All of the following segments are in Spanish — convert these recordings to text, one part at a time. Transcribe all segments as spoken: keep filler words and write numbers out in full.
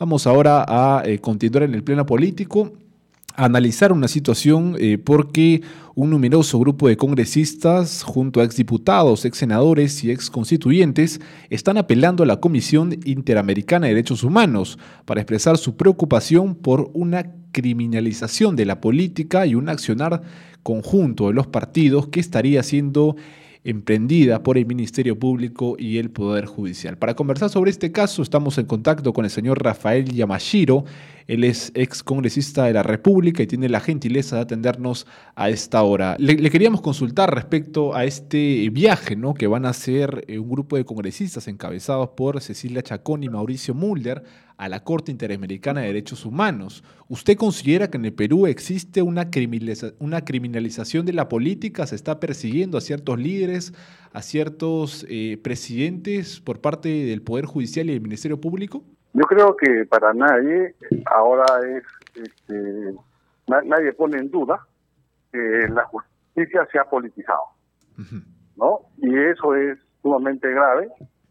Vamos ahora a eh, continuar en el plano político, a analizar una situación eh, porque un numeroso grupo de congresistas, junto a exdiputados, exsenadores y exconstituyentes, están apelando a la Comisión Interamericana de Derechos Humanos para expresar su preocupación por una criminalización de la política y un accionar conjunto de los partidos que estaría siendo emprendida por el Ministerio Público y el Poder Judicial. Para conversar sobre este caso estamos en contacto con el señor Rafael Yamashiro. Él es ex congresista de la República y tiene la gentileza de atendernos a esta hora. Le, le queríamos consultar respecto a este viaje, ¿no?, que van a hacer eh, un grupo de congresistas encabezados por Cecilia Chacón y Mauricio Mulder a la Corte Interamericana de Derechos Humanos. ¿Usted considera que en el Perú existe una, criminaliza una criminalización de la política? ¿Se está persiguiendo a ciertos líderes, a ciertos eh, presidentes por parte del Poder Judicial y del Ministerio Público? Yo creo que para nadie ahora es, este, na, nadie pone en duda que la justicia se ha politizado, uh-huh. ¿no? Y eso es sumamente grave,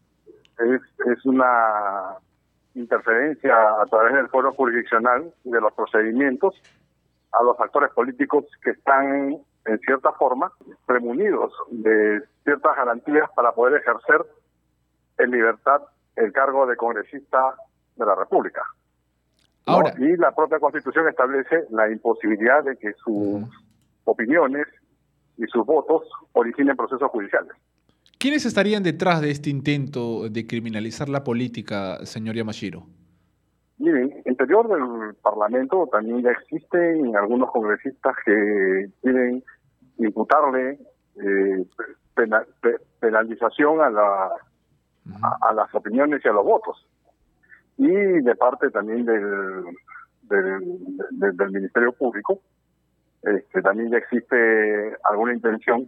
es, es una interferencia a través del foro jurisdiccional de los procedimientos a los actores políticos que están, en cierta forma, premunidos de ciertas garantías para poder ejercer en libertad el cargo de congresista de la República. ¿no? Ahora, y la propia Constitución establece la imposibilidad de que sus uh-huh. opiniones y sus votos originen procesos judiciales. ¿Quiénes estarían detrás de este intento de criminalizar la política, señor Yamashiro? Miren, interior del Parlamento también ya existen algunos congresistas que quieren imputarle eh, pena, pe, penalización a, la, uh-huh. a, a las opiniones y a los votos. Y de parte también del, del, del, del Ministerio Público, este, también ya existe alguna intención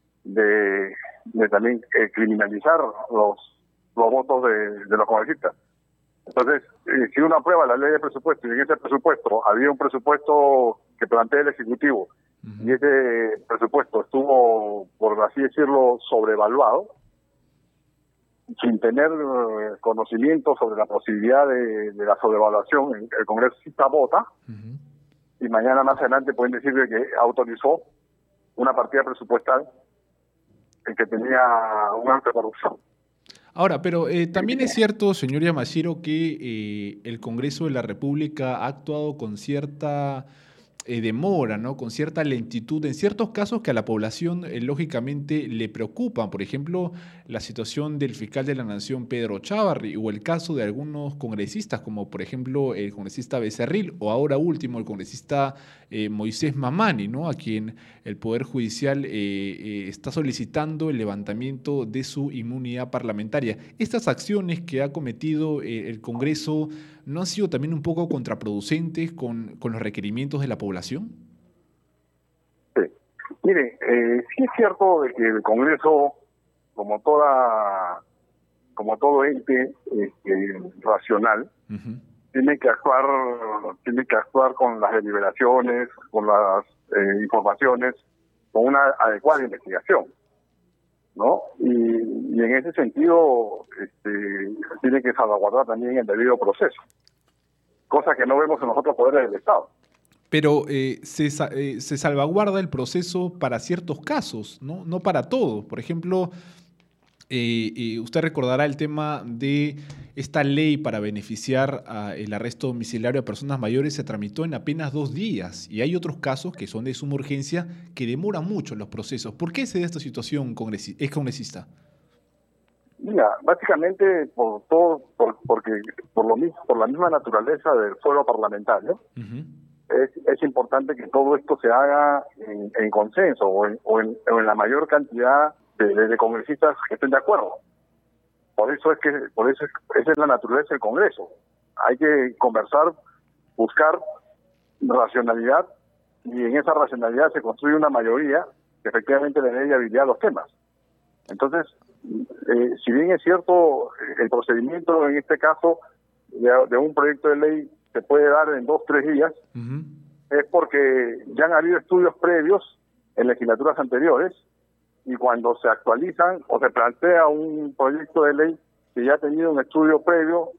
de, de también eh, criminalizar los, los votos de, de los congresistas. Entonces, eh, si uno aprueba la ley de presupuesto y en ese presupuesto había un presupuesto que plantea el Ejecutivo uh-huh. y ese presupuesto estuvo, por así decirlo, sobrevaluado, sin tener eh, conocimiento sobre la posibilidad de, de la sobrevaluación, el congresista vota uh-huh. y mañana más adelante pueden decirle que autorizó una partida presupuestal en que tenía un acto de corrupción. Ahora, pero eh, también es cierto, señor Yamashiro, que eh, el Congreso de la República ha actuado con cierta eh, demora, ¿no?, con cierta lentitud, en ciertos casos que a la población eh, lógicamente le preocupan. Por ejemplo, la situación del fiscal de la Nación, Pedro Chávarri, o el caso de algunos congresistas, como por ejemplo el congresista Becerril, o ahora último el congresista eh, Moisés Mamani, ¿no?, a quien el Poder Judicial eh, eh, está solicitando el levantamiento de su inmunidad parlamentaria. ¿Estas acciones que ha cometido eh, el Congreso no han sido también un poco contraproducentes con, con los requerimientos de la población? Sí. Mire, eh, sí es cierto de que el Congreso, como toda, como todo ente este, racional, uh-huh. tiene que actuar, tiene que actuar con las deliberaciones, con las eh, informaciones, con una adecuada investigación, ¿no? Y, y en ese sentido, este, tiene que salvaguardar también el debido proceso, cosa que no vemos en los otros poderes del Estado. Pero eh, se, eh, se salvaguarda el proceso para ciertos casos, ¿no? No para todos. Por ejemplo, eh, eh, usted recordará el tema de esta ley para beneficiar a el arresto domiciliario a personas mayores, se tramitó en apenas dos días. Y hay otros casos que son de suma urgencia que demoran mucho los procesos. ¿Por qué se da esta situación, congresi ex congresista? Mira, básicamente por todo, por, porque por lo mismo, por la misma naturaleza del fuero parlamentario, uh-huh. es, es importante que todo esto se haga en, en consenso o en, o, en, o en la mayor cantidad de, de, de congresistas que estén de acuerdo. Por eso es que, por eso es, esa es la naturaleza del Congreso. Hay que conversar, buscar racionalidad y en esa racionalidad se construye una mayoría que efectivamente le dé viabilidad a los temas. Entonces, eh, si bien es cierto, el procedimiento en este caso de, de un proyecto de ley se puede dar en dos, tres días, uh-huh. es porque ya han habido estudios previos en legislaturas anteriores y cuando se actualizan o se plantea un proyecto de ley que ya ha tenido un estudio previo,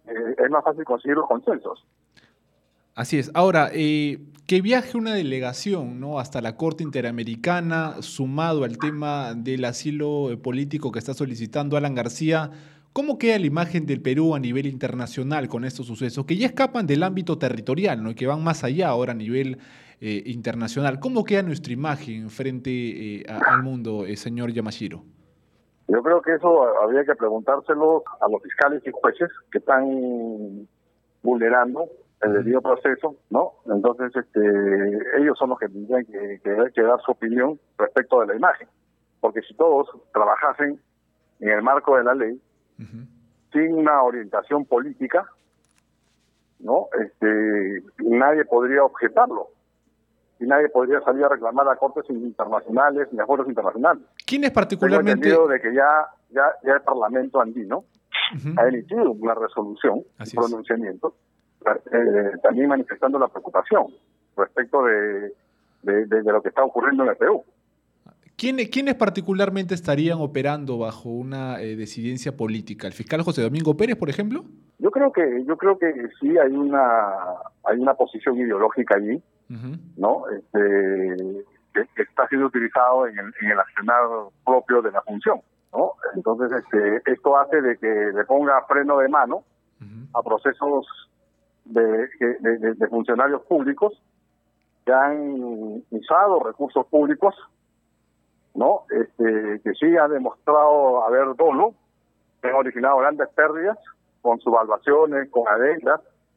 eh, es más fácil conseguir los consensos. Así es. Ahora, eh, que viaje una delegación, ¿no?, hasta la Corte Interamericana, sumado al tema del asilo eh, político que está solicitando Alan García, ¿cómo queda la imagen del Perú a nivel internacional con estos sucesos que ya escapan del ámbito territorial, ¿no?, y que van más allá ahora a nivel eh, internacional? ¿Cómo queda nuestra imagen frente eh, a- al mundo, eh, señor Yamashiro? Yo creo que eso habría que preguntárselo a los fiscales y jueces que están vulnerando el debido proceso, ¿no? Entonces, este, ellos son los que tendrían que, que, que dar su opinión respecto de la imagen. Porque si todos trabajasen en el marco de la ley, Ujú. sin una orientación política, ¿no? Este, nadie podría objetarlo. Y nadie podría salir a reclamar a cortes internacionales ni a foros internacionales. ¿Quiénes Tengo particularmente? entendido de que ya, ya, ya el Parlamento andino Ujú. ha emitido una resolución, Así un es. pronunciamiento, eh, también manifestando la preocupación respecto de, de, de, de lo que está ocurriendo en el Perú. ¿Quiénes, quiénes particularmente estarían operando bajo una eh, disidencia política? ¿El fiscal José Domingo Pérez, por ejemplo? Yo creo que yo creo que sí hay una hay una posición ideológica allí, Ujú. ¿no? Este, que, que está siendo utilizado en el, en el accionar propio de la función, ¿no? Entonces, este, esto hace de que le ponga freno de mano Ujú. a procesos de, de, de, de funcionarios públicos que han usado recursos públicos, ¿no? Este, que sí ha demostrado haber dolo, que han originado grandes pérdidas con subvaluaciones, con adendas,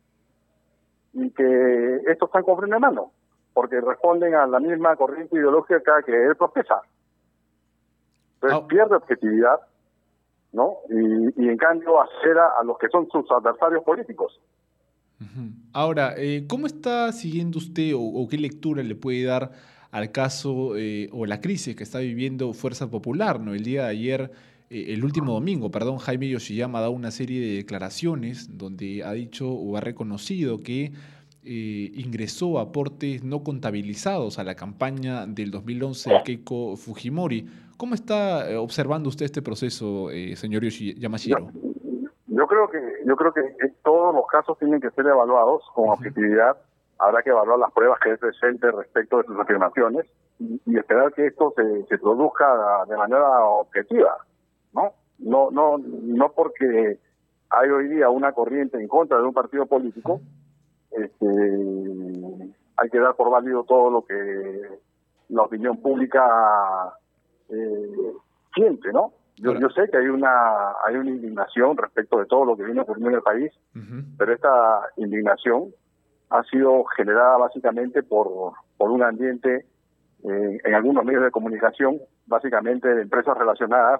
y que estos están con freno de mano, porque responden a la misma corriente ideológica que él profesa. Entonces Ah. pierde objetividad, ¿no? Y, y en cambio acera a los que son sus adversarios políticos. Ujú. Ahora, eh, ¿cómo está siguiendo usted o, o qué lectura le puede dar al caso eh, o la crisis que está viviendo Fuerza Popular, ¿no? El día de ayer, eh, el último domingo, perdón, Jaime Yoshiyama ha dado una serie de declaraciones donde ha dicho o ha reconocido que eh, ingresó aportes no contabilizados a la campaña del dos mil once de Keiko Fujimori. ¿Cómo está eh, observando usted este proceso, eh, señor Yoshi- Yo, Yamashiro? yo creo que yo creo que todos los casos tienen que ser evaluados con Ujú. objetividad. Habrá que evaluar las pruebas que él presente respecto de sus afirmaciones y, y esperar que esto se, se produzca de manera objetiva, ¿no? No, no, no porque hay hoy día una corriente en contra de un partido político, este, hay que dar por válido todo lo que la opinión pública eh, siente, ¿no? Yo, Ahora. yo sé que hay una hay una indignación respecto de todo lo que viene ocurriendo en el país, Ujú. pero esta indignación ha sido generada básicamente por por un ambiente eh, en algunos medios de comunicación, básicamente de empresas relacionadas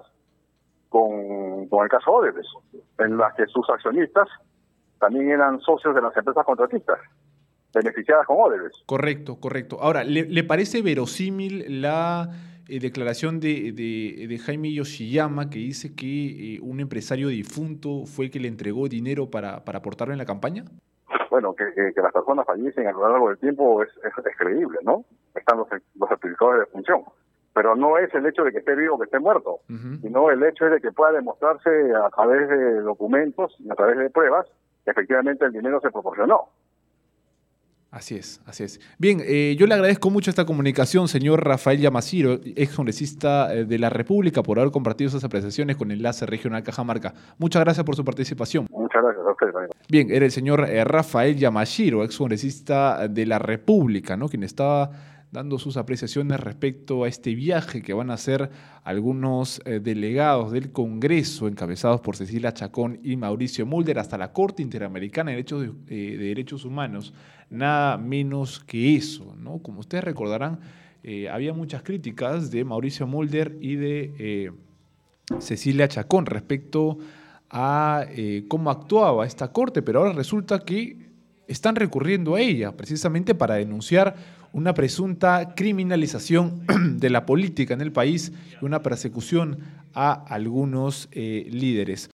con, con el caso Odebrecht, en las que sus accionistas también eran socios de las empresas contratistas, beneficiadas con Odebrecht. Correcto, correcto. Ahora, ¿le, le parece verosímil la eh, declaración de, de- de Jaime Yoshiyama que dice que eh, un empresario difunto fue el que le entregó dinero para, para aportarlo en la campaña? Bueno, que, que, que las personas fallecen a lo largo del tiempo es, es, es creíble, ¿no? Están los, los certificados de defunción. Pero no es el hecho de que esté vivo o que esté muerto, Ujú. sino el hecho de que pueda demostrarse a través de documentos y a través de pruebas que efectivamente el dinero se proporcionó. Así es, así es. Bien, eh, yo le agradezco mucho esta comunicación, señor Rafael Yamashiro, ex congresista eh, de la República, por haber compartido esas apreciaciones con Enlace Regional Cajamarca. Muchas gracias por su participación. Muchas gracias a ustedes también. Bien, era el señor eh, Rafael Yamashiro, ex congresista de la República, ¿no?, quien estaba dando sus apreciaciones respecto a este viaje que van a hacer algunos eh, delegados del Congreso, encabezados por Cecilia Chacón y Mauricio Mulder, hasta la Corte Interamericana de Derechos, de, eh, de Derechos Humanos. Nada menos que eso, ¿no? Como ustedes recordarán, eh, había muchas críticas de Mauricio Mulder y de eh, Cecilia Chacón respecto a eh, cómo actuaba esta corte, pero ahora resulta que están recurriendo a ella precisamente para denunciar una presunta criminalización de la política en el país y una persecución a algunos eh, líderes.